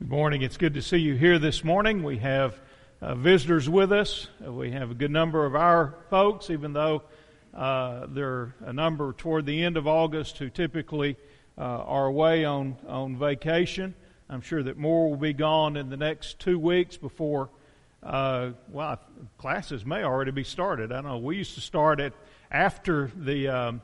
Good morning. It's good to see you here this morning. We have visitors with us. We have a good number of our folks, even though there are a number toward the end of August who typically are away on vacation. I'm sure that more will be gone in the next 2 weeks before, classes may already be started. I know we used to start it after the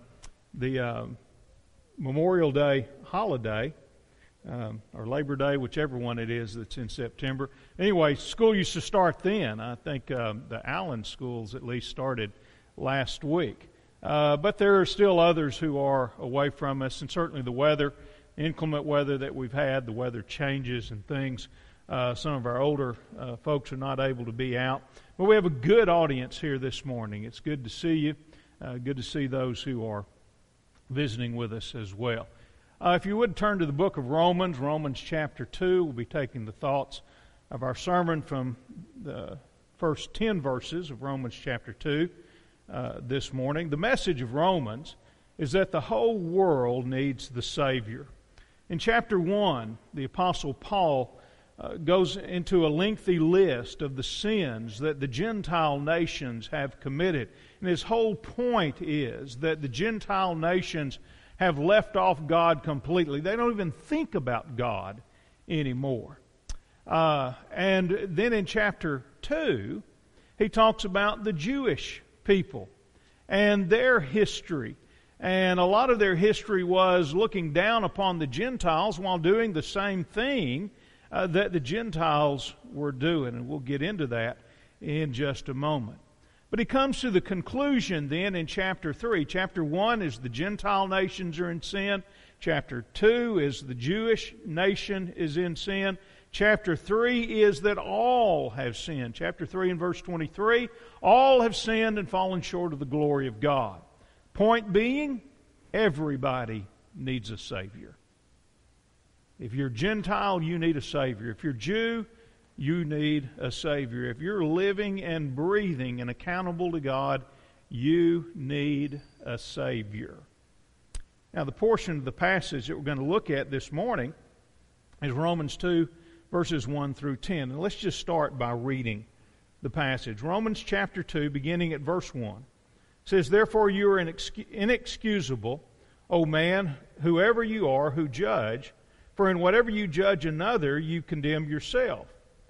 Memorial Day holiday. Or Labor Day, whichever one it is that's in September. Anyway, school used to start then. I think the Allen schools at least started last week. But there are still others who are away from us, and certainly the weather, inclement weather that we've had, the weather changes and things. Some of our older folks are not able to be out. But we have a good audience here this morning. It's good to see you. Good to see those who are visiting with us as well. If you would turn to the book of Romans chapter 2. We'll be taking the thoughts of our sermon from the first 10 verses of Romans chapter 2 this morning. The message of Romans is that the whole world needs the Savior. In chapter 1, the Apostle Paul goes into a lengthy list of the sins that the Gentile nations have committed. And his whole point is that the Gentile nations have left off God completely. They don't even think about God anymore. And then in chapter 2, he talks about the Jewish people and their history. And a lot of their history was looking down upon the Gentiles while doing the same thing that the Gentiles were doing. And we'll get into that in just a moment. But he comes to the conclusion then in chapter 3. Chapter 1 is the Gentile nations are in sin. Chapter 2 is the Jewish nation is in sin. Chapter 3 is that all have sinned. Chapter 3 and verse 23, all have sinned and fallen short of the glory of God. Point being, everybody needs a Savior. If you're Gentile, you need a Savior. If you're Jew, you need a Savior. If you're living and breathing and accountable to God, you need a Savior. Now, the portion of the passage that we're going to look at this morning is Romans 2, verses 1 through 10. And let's just start by reading the passage. Romans chapter 2, beginning at verse 1, says, "Therefore you are inexcusable, O man, whoever you are who judge, for in whatever you judge another, you condemn yourself.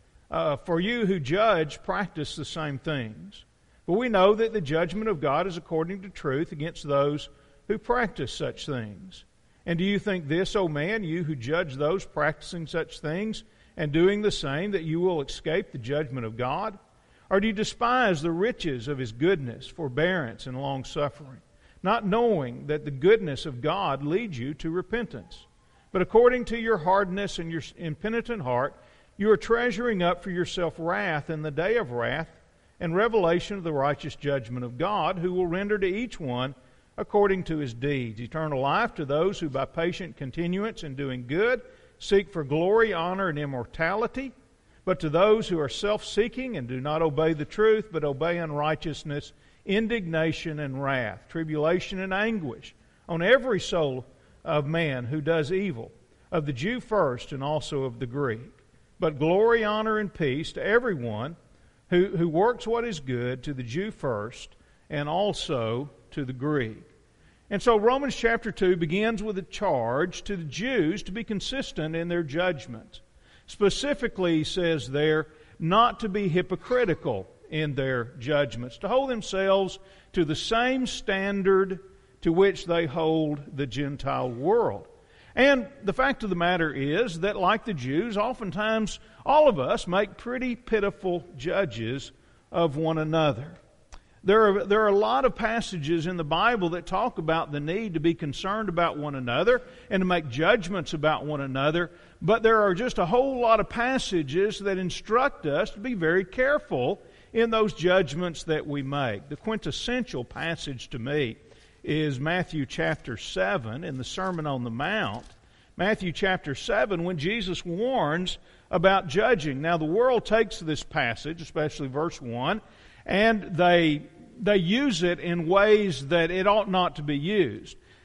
For you who judge practice the same things. But we know that the judgment of God is according to truth against those who practice such things. And do you think this, O man, you who judge those practicing such things and doing the same, that you will escape the judgment of God? Or do you despise the riches of His goodness, forbearance, and long-suffering, not knowing that the goodness of God leads you to repentance? But according to your hardness and your impenitent heart, you are treasuring up for yourself wrath in the day of wrath and revelation of the righteous judgment of God, who will render to each one according to his deeds. Eternal life to those who by patient continuance in doing good seek for glory, honor, and immortality. But to those who are self-seeking and do not obey the truth, but obey unrighteousness, indignation and wrath, tribulation and anguish on every soul of man who does evil, of the Jew first and also of the Greek. But glory, honor, and peace to everyone who works what is good, to the Jew first, and also to the Greek." And so Romans chapter 2 begins with a charge to the Jews to be consistent in their judgments. Specifically, he says there, not to be hypocritical in their judgments, to hold themselves to the same standard to which they hold the Gentile world. And the fact of the matter is that, like the Jews, oftentimes all of us make pretty pitiful judges of one another. There are a lot of passages in the Bible that talk about the need to be concerned about one another and to make judgments about one another, but there are just a whole lot of passages that instruct us to be very careful in those judgments that we make. The quintessential passage to me is Matthew chapter 7 in the Sermon on the Mount. Matthew chapter 7, when Jesus warns about judging. Now, the world takes this passage, especially verse 1, and they use it in ways that it ought not to be used.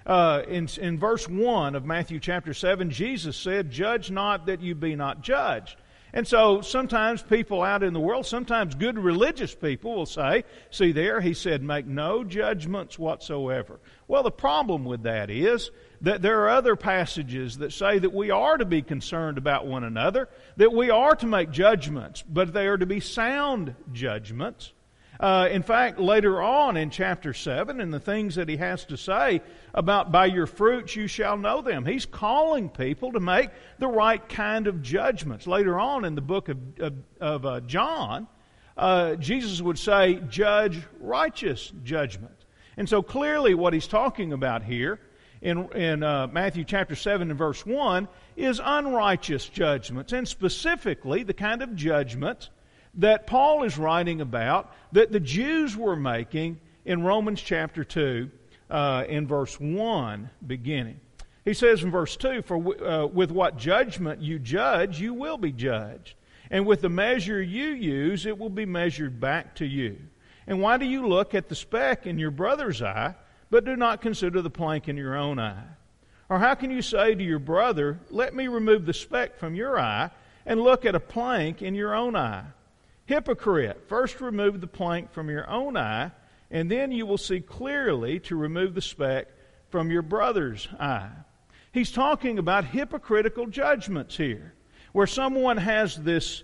In verse 1 of Matthew chapter 7, Jesus said, "Judge not that you be not judged." And so sometimes people out in the world, sometimes good religious people will say, see there, he said, "Make no judgments whatsoever." Well, the problem with that is that there are other passages that say that we are to be concerned about one another, that we are to make judgments, but they are to be sound judgments. In fact, later on in chapter 7, and the things that he has to say about by your fruits you shall know them, he's calling people to make the right kind of judgments. Later on in the book of John, Jesus would say, "Judge righteous judgment." And so clearly what he's talking about here in Matthew chapter 7 and verse 1 is unrighteous judgments, and specifically the kind of judgments that Paul is writing about that the Jews were making in Romans chapter 2 in verse 1 beginning. He says in verse 2, "For with what judgment you judge, you will be judged. And with the measure you use, it will be measured back to you. And why do you look at the speck in your brother's eye, but do not consider the plank in your own eye? Or how can you say to your brother, 'Let me remove the speck from your eye,' and look at a plank in your own eye? Hypocrite, first remove the plank from your own eye, and then you will see clearly to remove the speck from your brother's eye." He's talking about hypocritical judgments here, where someone has this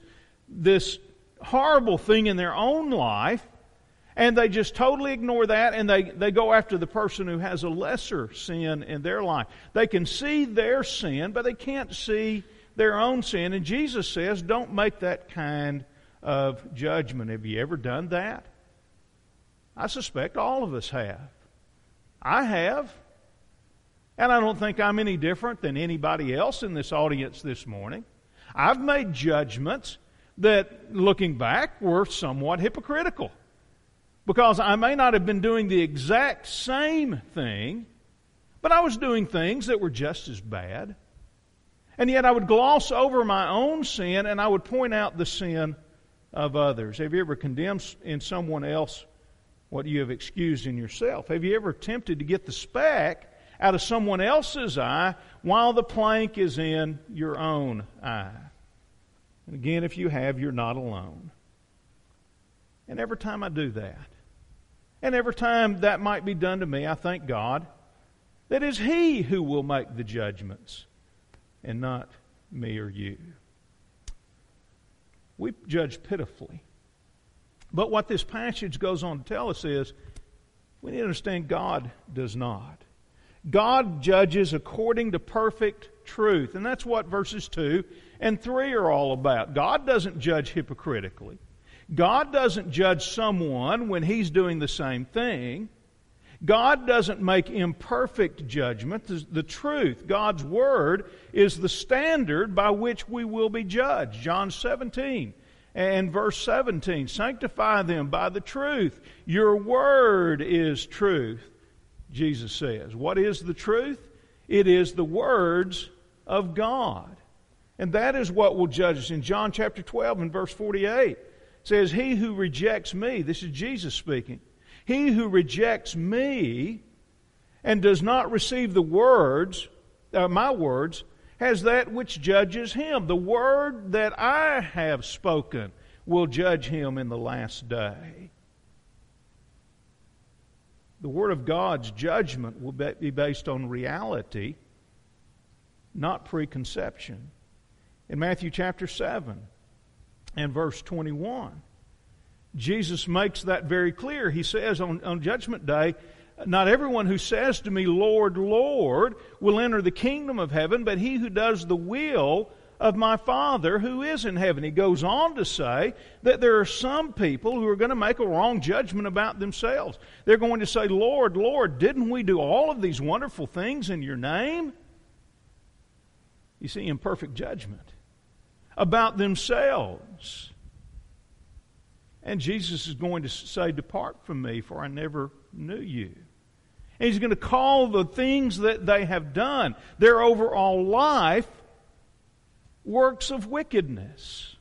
horrible thing in their own life, and they just totally ignore that, and they go after the person who has a lesser sin in their life. They can see their sin, but they can't see their own sin. And Jesus says, don't make that kind of judgment. Have you ever done that? I suspect all of us have. I have. And I don't think I'm any different than anybody else in this audience this morning. I've made judgments that, looking back, were somewhat hypocritical. Because I may not have been doing the exact same thing, but I was doing things that were just as bad. And yet I would gloss over my own sin, and I would point out the sin of others. Have you ever condemned in someone else what you have excused in yourself? Have you ever attempted to get the speck out of someone else's eye while the plank is in your own eye? And again, if you have, you're not alone. And every time I do that, and every time that might be done to me, I thank God that it is He who will make the judgments and not me or you. We judge pitifully. But what this passage goes on to tell us is we need to understand God does not. God judges according to perfect truth. And that's what verses 2 and 3 are all about. God doesn't judge hypocritically. God doesn't judge someone when He's doing the same thing. God doesn't make imperfect judgment. The truth, God's Word, is the standard by which we will be judged. John 17 and verse 17, "Sanctify them by the truth. Your Word is truth," Jesus says. What is the truth? It is the words of God. And that is what will judge us. In John chapter 12 and verse 48, it says, "He who rejects me," this is Jesus speaking, "he who rejects me and does not receive the words, my words, has that which judges him. The word that I have spoken will judge him in the last day." The Word of God's judgment will be based on reality, not preconception. In Matthew chapter 7 and verse 21, Jesus makes that very clear. He says on Judgment Day, "Not everyone who says to me, 'Lord, Lord,' will enter the kingdom of heaven, but he who does the will of my Father who is in heaven." He goes on to say that there are some people who are going to make a wrong judgment about themselves. They're going to say, "Lord, Lord, didn't we do all of these wonderful things in your name?" You see, imperfect judgment about themselves. And Jesus is going to say, "Depart from me, for I never knew you." And He's going to call the things that they have done, their overall life, works of wickedness.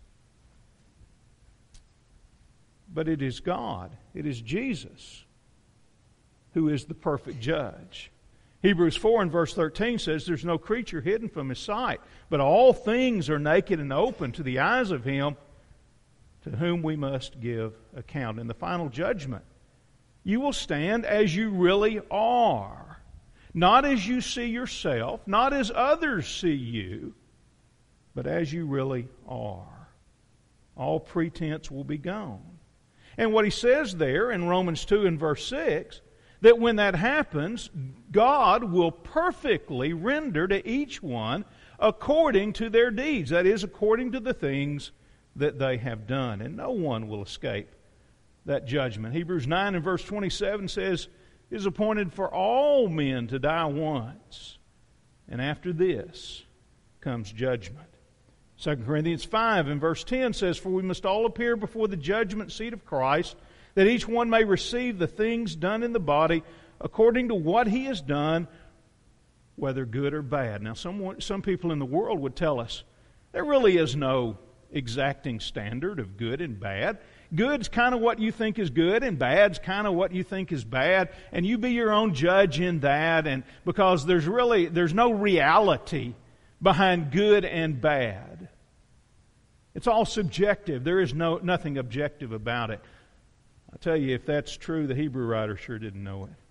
But it is God, it is Jesus, who is the perfect judge. Hebrews 4 and verse 13 says, there's no creature hidden from His sight, but all things are naked and open to the eyes of Him to whom we must give account. In the final judgment, you will stand as you really are, not as you see yourself, not as others see you, but as you really are. All pretense will be gone. And what he says there in Romans 2 and verse 6, that when that happens, God will perfectly render to each one according to their deeds. That is, according to the things that they have done. And no one will escape that judgment. Hebrews 9 and verse 27 says, it is appointed for all men to die once, and after this comes judgment. 2 Corinthians 5 and verse 10 says, for we must all appear before the judgment seat of Christ, that each one may receive the things done in the body according to what he has done, whether good or bad. Now, some people in the world would tell us there really is no exacting standard of good and bad. Good's kind of what you think is good, and bad's kind of what you think is bad, and you be your own judge in that, and because there's no reality behind good and bad. It's all subjective. There is nothing objective about it. I tell you, if that's true, the Hebrew writer sure didn't know it.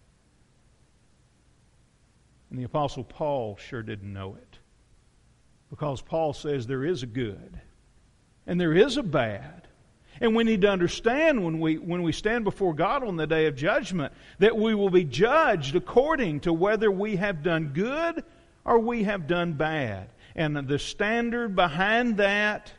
And the Apostle Paul sure didn't know it. Because Paul says there is a good and there is a bad. And we need to understand when we stand before God on the day of judgment that we will be judged according to whether we have done good or we have done bad. And the standard behind that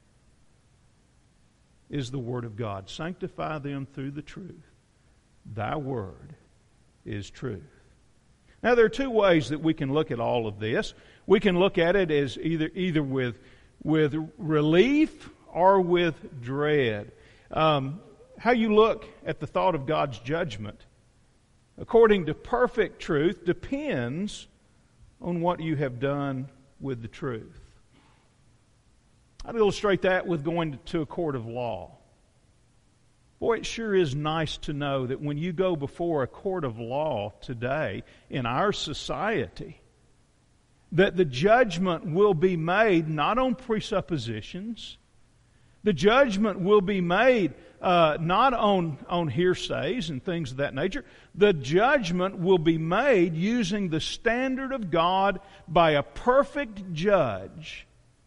is the Word of God. Sanctify them through the truth. Thy Word is truth. Now, there are two ways that we can look at all of this. We can look at it as either with relief or with dread. How you look at the thought of God's judgment, according to perfect truth, depends on what you have done with the truth. I'd illustrate that with going to a court of law. Boy, it sure is nice to know that when you go before a court of law today in our society, that the judgment will be made not on presuppositions. The judgment will be made not on hearsays and things of that nature. The judgment will be made using the standard of God by a perfect judge.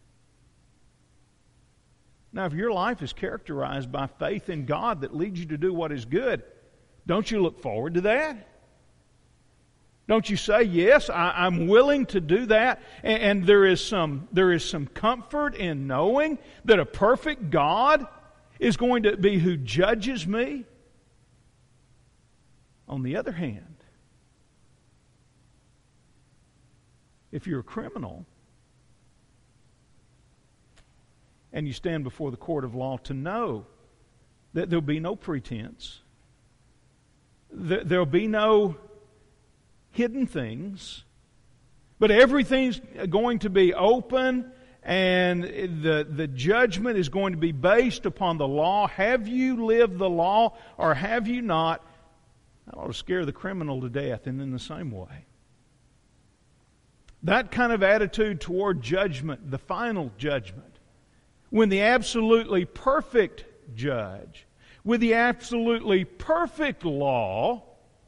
Now, if your life is characterized by faith in God that leads you to do what is good, don't you look forward to that? Don't you say, yes, I'm willing to do that? And there is some comfort in knowing that a perfect God is going to be who judges me? On the other hand, if you're a criminal and you stand before the court of law, to know that there'll be no pretense, there'll be no hidden things, but everything's going to be open, and the judgment is going to be based upon the law. Have you lived the law or have you not? That ought to scare the criminal to death, and in the same way. That kind of attitude toward judgment, the final judgment, when the absolutely perfect judge, with the absolutely perfect law,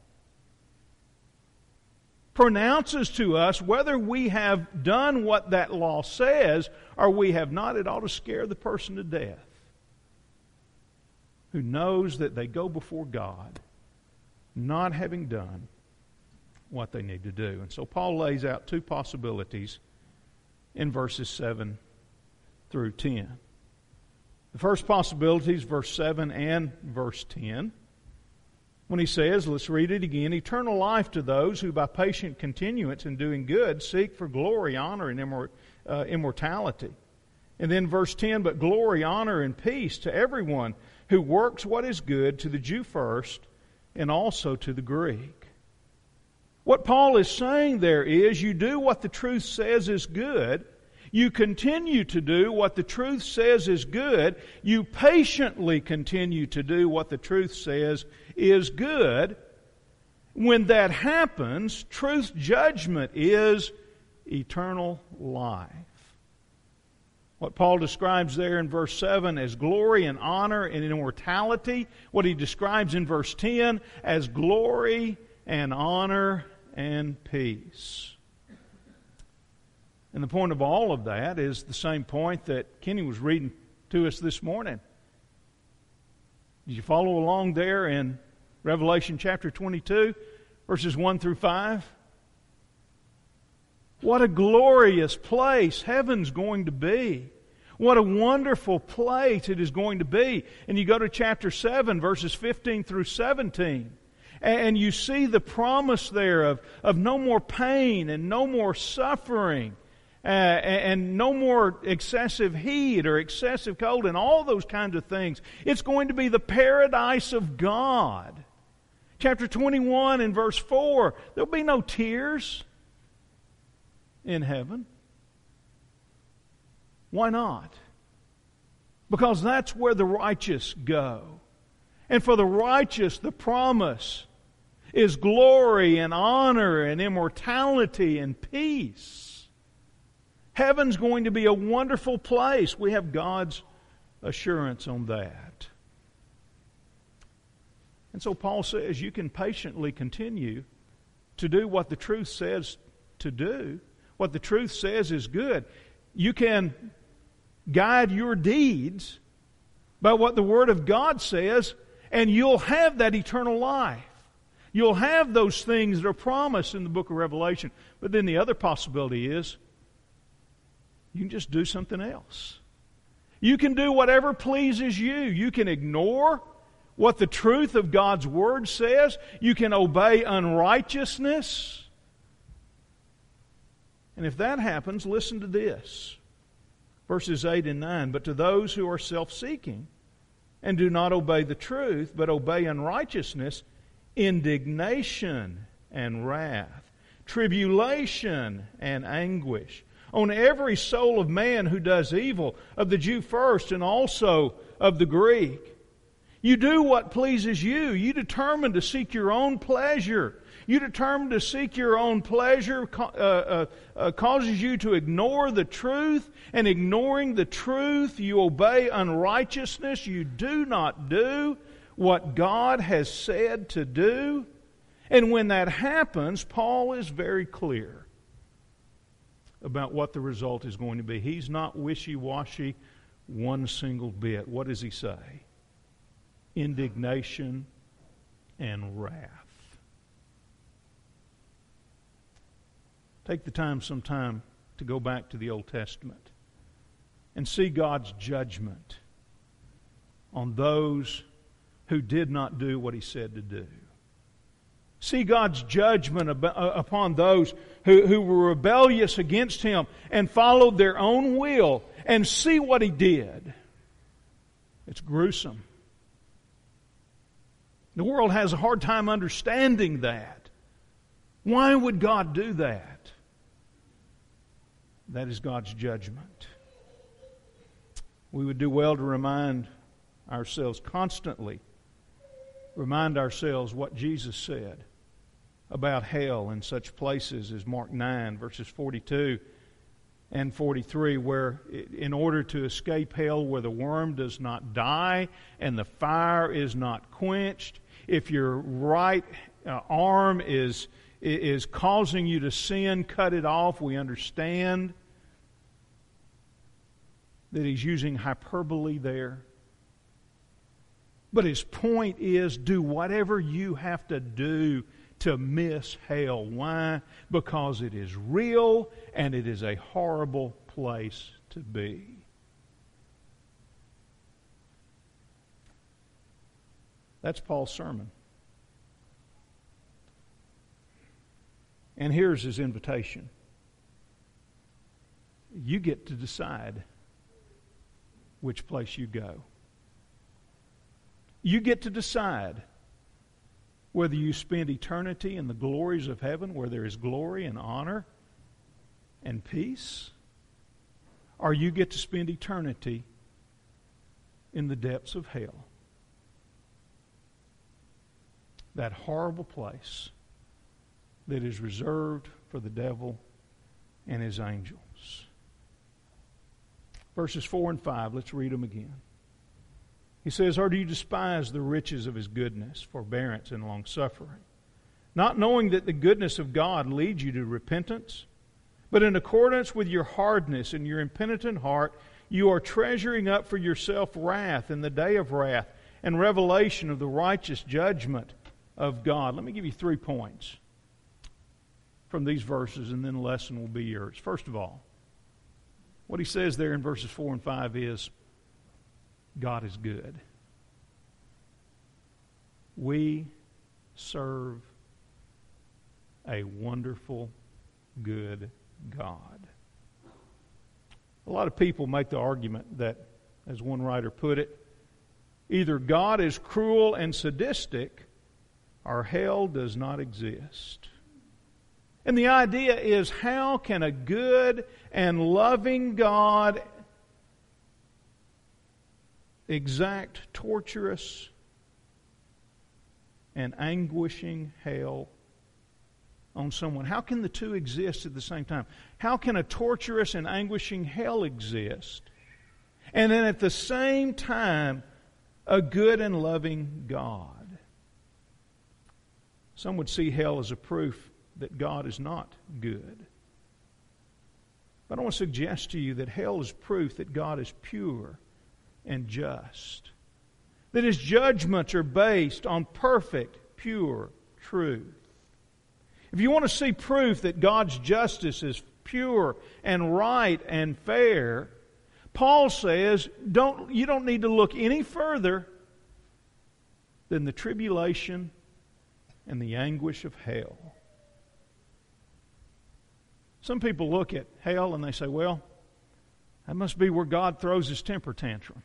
pronounces to us whether we have done what that law says or we have not, it ought to scare the person to death who knows that they go before God not having done what they need to do. And so Paul lays out two possibilities in verses 7 through 10. The first possibility is verse 7 and verse 10. When he says, let's read it again, eternal life to those who by patient continuance in doing good seek for glory, honor, and immortality. And then verse 10, but glory, honor, and peace to everyone who works what is good, to the Jew first, and also to the Greek. What Paul is saying there is, you do what the truth says is good. You continue to do what the truth says is good. You patiently continue to do what the truth says is good. when that happens, truth's judgment is eternal life. What Paul describes there in verse 7 as glory and honor and immortality, what he describes in verse 10 as glory and honor and peace. And the point of all of that is the same point that Kenny was reading to us this morning. Did you follow along there in Revelation chapter 22, verses 1 through 5? What a glorious place heaven's going to be. What a wonderful place it is going to be. And you go to chapter 7, verses 15 through 17, and you see the promise there of no more pain and no more suffering and no more excessive heat or excessive cold and all those kinds of things. It's going to be the paradise of God. Chapter 21 and verse 4, there'll be no tears in heaven. Why not? Because that's where the righteous go. And for the righteous, the promise is glory and honor and immortality and peace. Heaven's going to be a wonderful place. We have God's assurance on that. And so Paul says you can patiently continue to do what the truth says to do. What the truth says is good. You can guide your deeds by what the Word of God says, and you'll have that eternal life. You'll have those things that are promised in the book of Revelation. But then the other possibility is you can just do something else. You can do whatever pleases you. You can ignore what the truth of God's Word says. You can obey unrighteousness. And if that happens, listen to this. Verses 8 and 9. But to those who are self-seeking and do not obey the truth, but obey unrighteousness, indignation and wrath, tribulation and anguish on every soul of man who does evil, of the Jew first and also of the Greek. You do what pleases you. You determine to seek your own pleasure. You determine to seek your own pleasure causes you to ignore the truth, and ignoring the truth, you obey unrighteousness. You do not do what God has said to do. And when that happens, Paul is very clear about what the result is going to be. He's not wishy-washy one single bit. What does he say? Indignation and wrath. Take the time sometime to go back to the Old Testament and see God's judgment on those who did not do what He said to do. See God's judgment upon those who were rebellious against Him and followed their own will, and see what He did. It's gruesome. The world has a hard time understanding that. Why would God do that? That is God's judgment. We would do well to remind ourselves constantly, remind ourselves what Jesus said about hell in such places as Mark 9, verses 42 and 43, where in order to escape hell, where the worm does not die and the fire is not quenched, if your right arm is causing you to sin, cut it off. We understand that he's using hyperbole there. But his point is, do whatever you have to do to miss hell. Why? Because it is real and it is a horrible place to be. That's Paul's sermon. And here's his invitation. You get to decide which place you go. You get to decide whether you spend eternity in the glories of heaven, where there is glory and honor and peace, or you get to spend eternity in the depths of hell. That horrible place that is reserved for the devil and his angels. Verses 4 and 5, let's read them again. He says, "Or do you despise the riches of His goodness, forbearance, and long-suffering, not knowing that the goodness of God leads you to repentance? But in accordance with your hardness and your impenitent heart, you are treasuring up for yourself wrath in the day of wrath and revelation of the righteous judgment of God." Let me give you 3 points from these verses, and then the lesson will be yours. First of all, what he says there in verses 4 and 5 is, God is good. We serve a wonderful, good God. A lot of people make the argument that, as one writer put it, either God is cruel and sadistic or hell does not exist. And the idea is, how can a good and loving God exact torturous and anguishing hell on someone? How can the two exist at the same time? How can a torturous and anguishing hell exist, and then at the same time a good and loving God? Some would see hell as a proof that God is not good. But I want to suggest to you that hell is proof that God is pure and just, that His judgments are based on perfect, pure truth. If you want to see proof that God's justice is pure and right and fair, Paul says you don't need to look any further than the tribulation and the anguish of hell. Some people look at hell and they say, well, that must be where God throws His temper tantrum.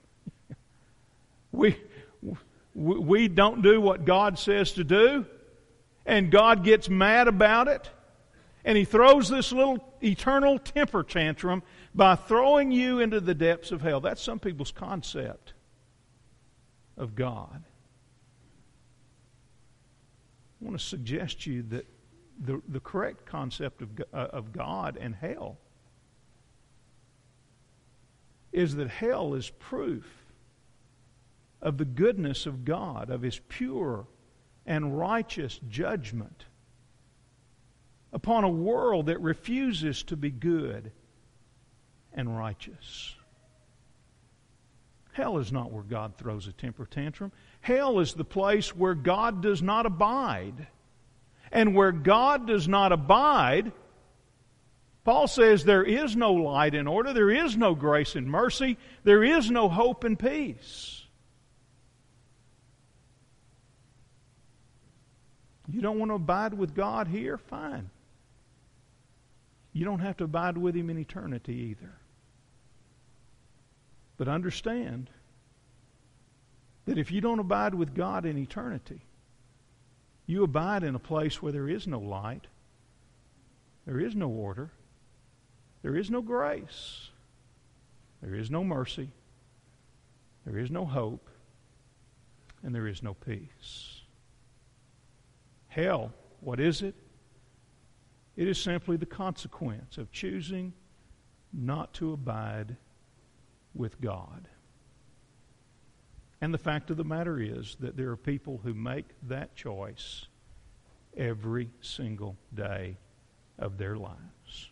We don't do what God says to do, and God gets mad about it, and He throws this little eternal temper tantrum by throwing you into the depths of hell. That's some people's concept of God. I want to suggest to you that the correct concept of God and hell is that hell is proof of the goodness of God, of His pure and righteous judgment upon a world that refuses to be good and righteous. Hell is not where God throws a temper tantrum. Hell is the place where God does not abide. And where God does not abide, Paul says there is no light and order, there is no grace and mercy, there is no hope and peace. You don't want to abide with God here? Fine. You don't have to abide with Him in eternity either. But understand that if you don't abide with God in eternity, you abide in a place where there is no light, there is no order, there is no grace, there is no mercy, there is no hope, and there is no peace. Hell, what is it? It is simply the consequence of choosing not to abide with God. And the fact of the matter is that there are people who make that choice every single day of their lives.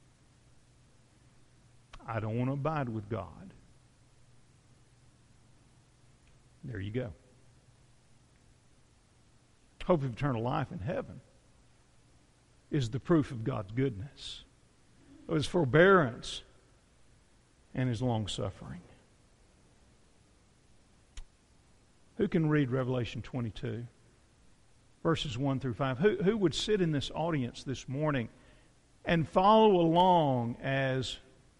I don't want to abide with God. There you go. Hope of eternal life in heaven is the proof of God's goodness, of His forbearance, and His long-suffering. Who can read Revelation 22, verses 1 through 5? Who would sit in this audience this morning and follow along as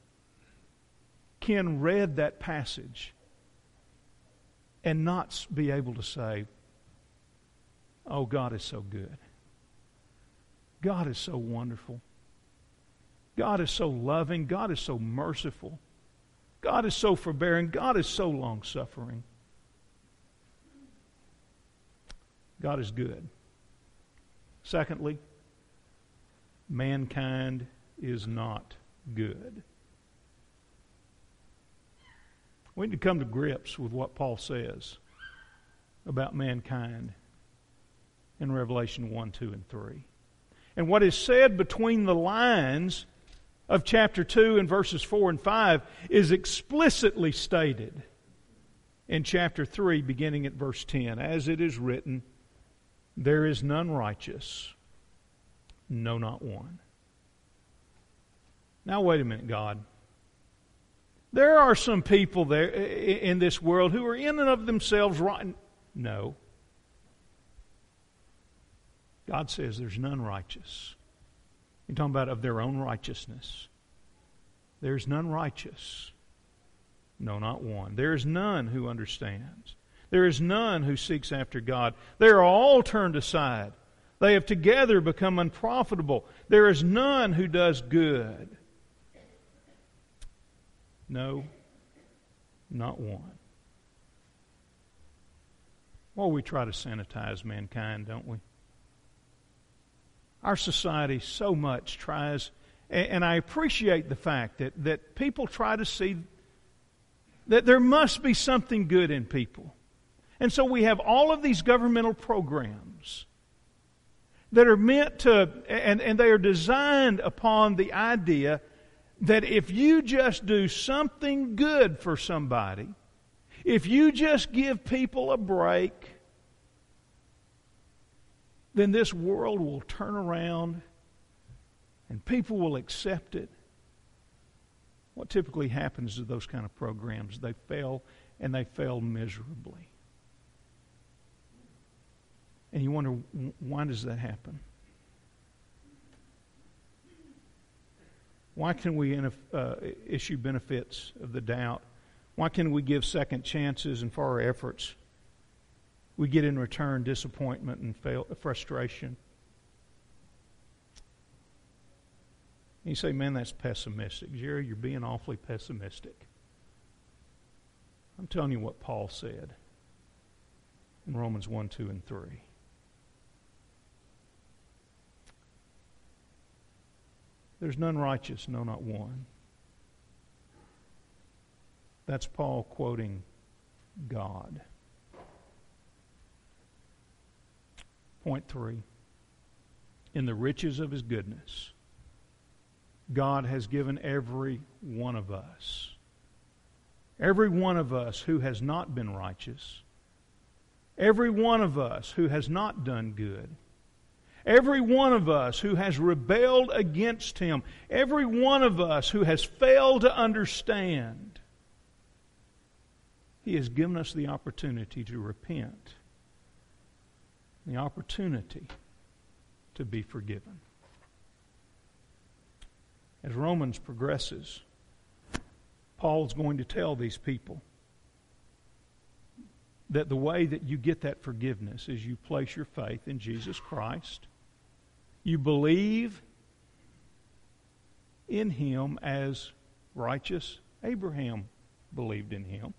Ken read that passage and not be able to say, oh, God is so good. God is so wonderful. God is so loving. God is so merciful. God is so forbearing. God is so long-suffering. God is good. Secondly, mankind is not good. We need to come to grips with what Paul says about mankind in Revelation 1, 2, and 3. And what is said between the lines of chapter 2 and verses 4 and 5 is explicitly stated in chapter 3, beginning at verse 10. As it is written, there is none righteous, no, not one. Now wait a minute, God. There are some people there in this world who are in and of themselves right. No. God says there's none righteous. You're talking about of their own righteousness. There's none righteous. No, not one. There is none who understands. There is none who seeks after God. They are all turned aside. They have together become unprofitable. There is none who does good. No, not one. Well, we try to sanitize mankind, don't we? Our society so much tries, and I appreciate the fact that people try to see that there must be something good in people. And so we have all of these governmental programs that are meant to, and they are designed upon the idea that if you just do something good for somebody, if you just give people a break, then this world will turn around and people will accept it. What typically happens to those kind of programs? They fail, and they fail miserably. And you wonder, why does that happen? Why can we issue benefits of the doubt? Why can we give second chances, and for our efforts we get in return disappointment and frustration? And you say, man, that's pessimistic. Jerry, you're being awfully pessimistic. I'm telling you what Paul said in Romans 1, 2, and 3. There's none righteous, no, not one. That's Paul quoting God. Point 3. In the riches of His goodness, God has given every one of us who has not been righteous, every one of us who has not done good, every one of us who has rebelled against Him, every one of us who has failed to understand, He has given us the opportunity to repent, the opportunity to be forgiven. As Romans progresses, Paul's going to tell these people that the way that you get that forgiveness is you place your faith in Jesus Christ. You believe in Him as righteous Abraham believed in Him.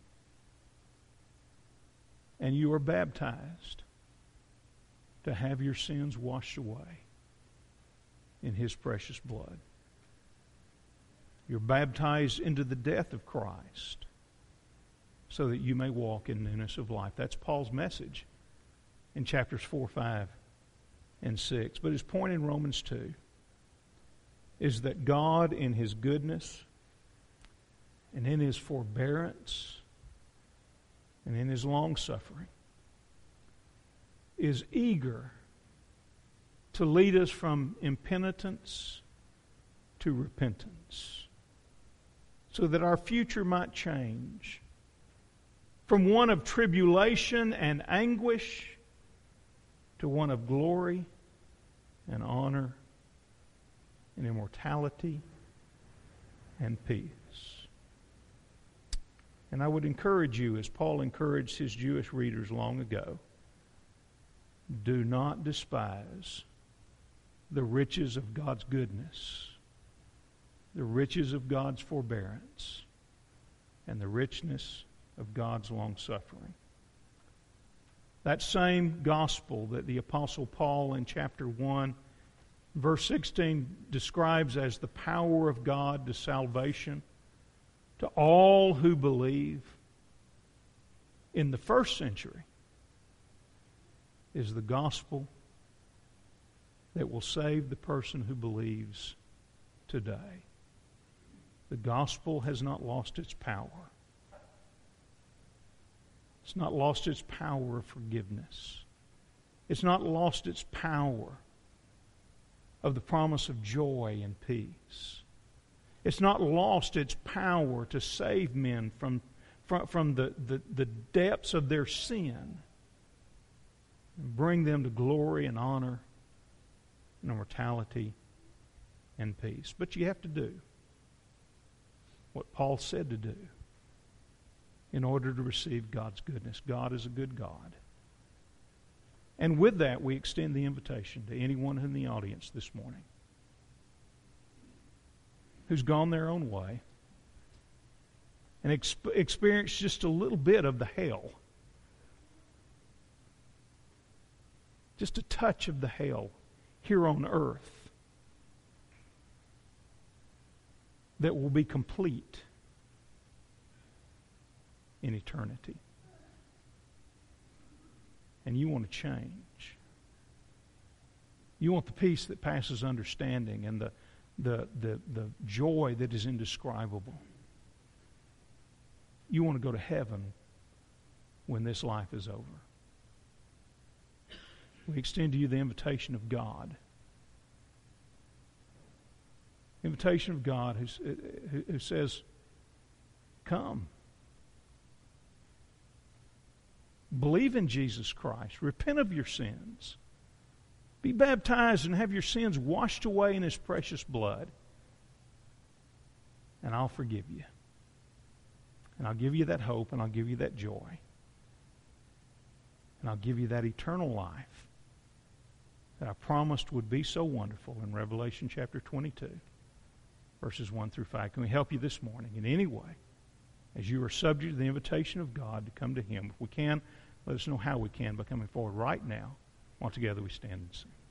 And you are baptized to have your sins washed away in His precious blood. You're baptized into the death of Christ so that you may walk in newness of life. That's Paul's message in chapters 4, 5, and 6. But his point in Romans 2 is that God, in His goodness and in His forbearance and in His long-suffering, is eager to lead us from impenitence to repentance, so that our future might change from one of tribulation and anguish to one of glory and honor and immortality and peace. And I would encourage you, as Paul encouraged his Jewish readers long ago, do not despise the riches of God's goodness, the riches of God's forbearance, and the richness of God's long-suffering. That same gospel that the Apostle Paul in chapter 1 Verse 16 describes as the power of God to salvation to all who believe. In the first century is the gospel that will save the person who believes today. The gospel has not lost its power. It's not lost its power of forgiveness. It's not lost its power of the promise of joy and peace. It's not lost its power to save men from the depths of their sin and bring them to glory and honor and immortality and peace. But you have to do what Paul said to do in order to receive God's goodness. God is a good God. And with that, we extend the invitation to anyone in the audience this morning who's gone their own way and experienced just a little bit of the hell, just a touch of the hell here on earth that will be complete in eternity. And you want to change. You want the peace that passes understanding and the joy that is indescribable. You want to go to heaven when this life is over. We extend to you the invitation of God. Invitation of God who says, come. Believe in Jesus Christ. Repent of your sins. Be baptized and have your sins washed away in His precious blood. And I'll forgive you. And I'll give you that hope, and I'll give you that joy. And I'll give you that eternal life that I promised would be so wonderful in Revelation chapter 22, verses 1 through 5. Can we help you this morning in any way as you are subject to the invitation of God to come to Him? If we can, let us know how we can by coming forward right now while together we stand and sing.